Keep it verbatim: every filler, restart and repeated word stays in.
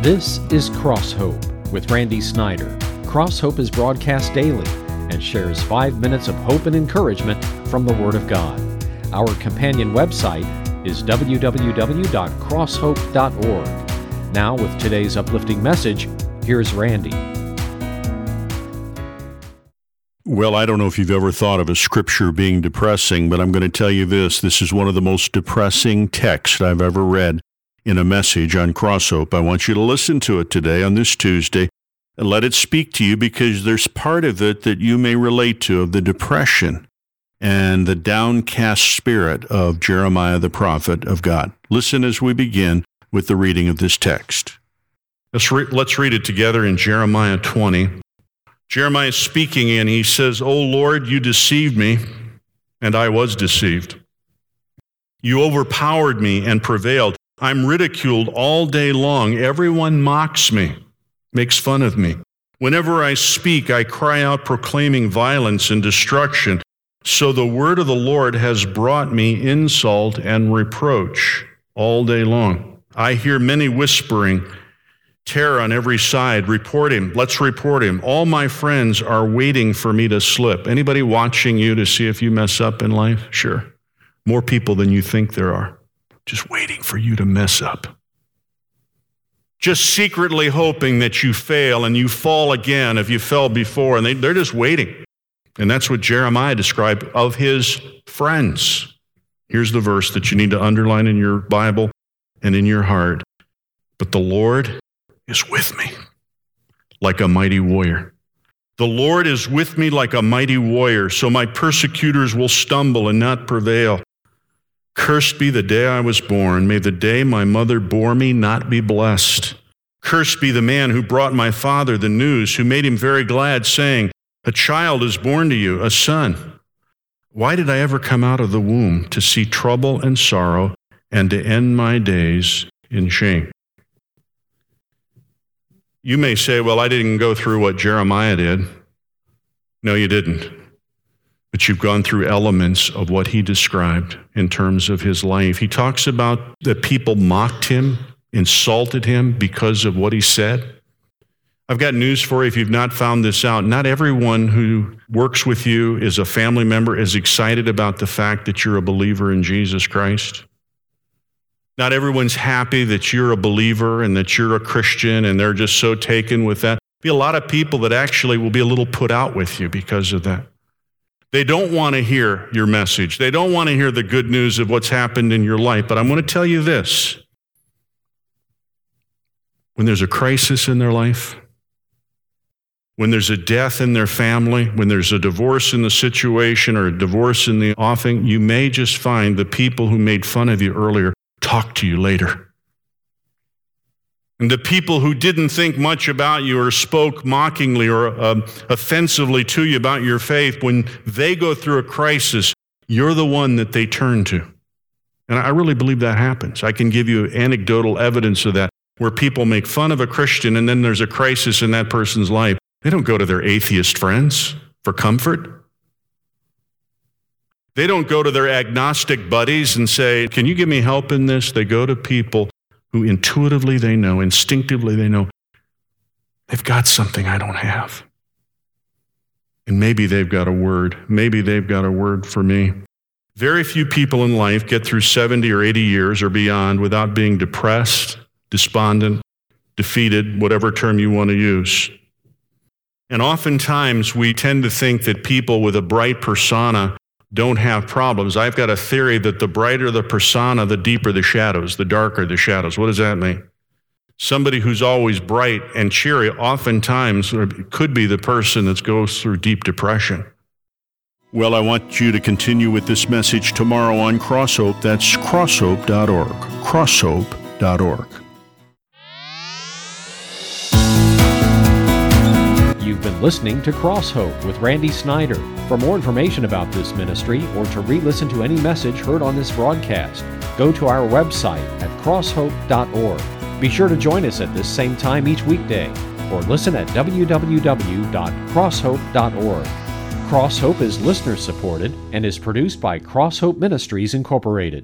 This is Cross Hope with Randy Snyder. Cross Hope is broadcast daily and shares five minutes of hope and encouragement from the Word of God. Our companion website is w w w dot cross hope dot org. Now, with today's uplifting message, here's Randy. Well, I don't know if you've ever thought of a scripture being depressing, but I'm going to tell you this. This is one of the most depressing texts I've ever read in a message on Cross Hope. I want you to listen to it today on this Tuesday and let it speak to you, because there's part of it that you may relate to, of the depression and the downcast spirit of Jeremiah the prophet of God. Listen as we begin with the reading of this text. Let's, re- let's read it together in Jeremiah twenty. Jeremiah is speaking, and he says, "O Lord, you deceived me, and I was deceived. You overpowered me and prevailed. I'm ridiculed all day long. Everyone mocks me, makes fun of me. Whenever I speak, I cry out proclaiming violence and destruction. So the word of the Lord has brought me insult and reproach all day long. I hear many whispering, terror on every side. Report him. Let's report him. All my friends are waiting for me to slip." Anybody watching you to see if you mess up in life? Sure. More people than you think there are, just waiting for you to mess up. Just secretly hoping that you fail and you fall again if you fell before, and they, they're just waiting. And that's what Jeremiah described of his friends. Here's the verse that you need to underline in your Bible and in your heart. "But the Lord is with me like a mighty warrior. The Lord is with me like a mighty warrior, so my persecutors will stumble and not prevail. Cursed be the day I was born. May the day my mother bore me not be blessed. Cursed be the man who brought my father the news, who made him very glad, saying, 'A child is born to you, a son.' Why did I ever come out of the womb to see trouble and sorrow and to end my days in shame?" You may say, "Well, I didn't go through what Jeremiah did." No, you didn't. But you've gone through elements of what he described in terms of his life. He talks about that people mocked him, insulted him because of what he said. I've got news for you if you've not found this out. Not everyone who works with you, is a family member, is excited about the fact that you're a believer in Jesus Christ. Not everyone's happy that you're a believer and that you're a Christian, and they're just so taken with that. There'll be a lot of people that actually will be a little put out with you because of that. They don't want to hear your message. They don't want to hear the good news of what's happened in your life. But I'm going to tell you this. When there's a crisis in their life, when there's a death in their family, when there's a divorce in the situation or a divorce in the offing, you may just find the people who made fun of you earlier talk to you later. And the people who didn't think much about you or spoke mockingly or um, offensively to you about your faith, when they go through a crisis, you're the one that they turn to. And I really believe that happens. I can give you anecdotal evidence of that, where people make fun of a Christian and then there's a crisis in that person's life. They don't go to their atheist friends for comfort. They don't go to their agnostic buddies and say, "Can you give me help in this?" They go to people who intuitively they know, instinctively they know, they've got something I don't have. And maybe they've got a word. Maybe they've got a word for me. Very few people in life get through seventy or eighty years or beyond without being depressed, despondent, defeated, whatever term you want to use. And oftentimes we tend to think that people with a bright persona don't have problems. I've got a theory that the brighter the persona, the deeper the shadows, the darker the shadows. What does that mean? Somebody who's always bright and cheery oftentimes could be the person that goes through deep depression. Well, I want you to continue with this message tomorrow on Cross Hope. That's cross hope dot org. cross hope dot org. You've been listening to Cross Hope with Randy Snyder. For more information about this ministry or to re-listen to any message heard on this broadcast, go to our website at cross hope dot org. Be sure to join us at this same time each weekday, or listen at w w w dot cross hope dot org. Cross Hope is listener supported and is produced by Cross Hope Ministries Incorporated.